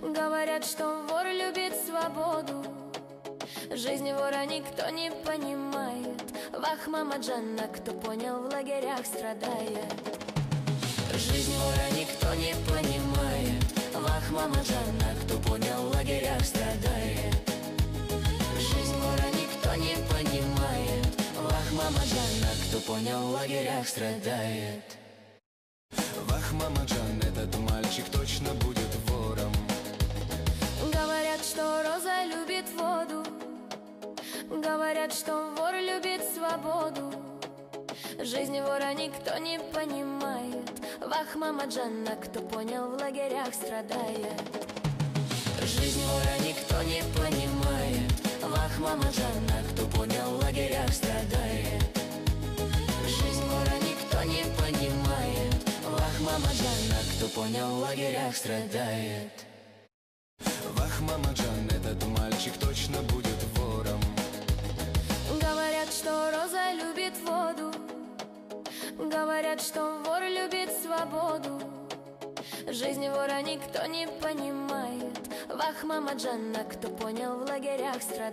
Говорят, что вор любит свободу. Жизнь вора никто не понимает. Вах, мама Джанна, кто понял, в лагерях страдает. Жизнь вора никто не понимает. Вах, мама Джанна, кто понял, в лагерях страдает. Жизнь вора никто не понимает. Вах, мама Джанна, кто понял, в лагерях страдает. Вах, мама Джан, этот мальчик точно будет вором. Говорят, что роза любит воду. Говорят, что вор любит свободу. Жизнь вора никто не понимает. Вах, мама Джанна, кто понял, в лагерях страдает. Жизнь вора никто не понимает. Вах, мама Джанна, кто понял, в лагерях страдает. Жизнь вора никто не понимает. Вах, мама Джанна, кто понял, в лагерях страдает. Вах, мама Джан, этот мальчик точно будет вором. Говорят, что роза любит воду. Говорят, что вор любит свободу. Жизнь вора никто не понимает. Вах, мама Джанна, кто понял, в лагерях страдает.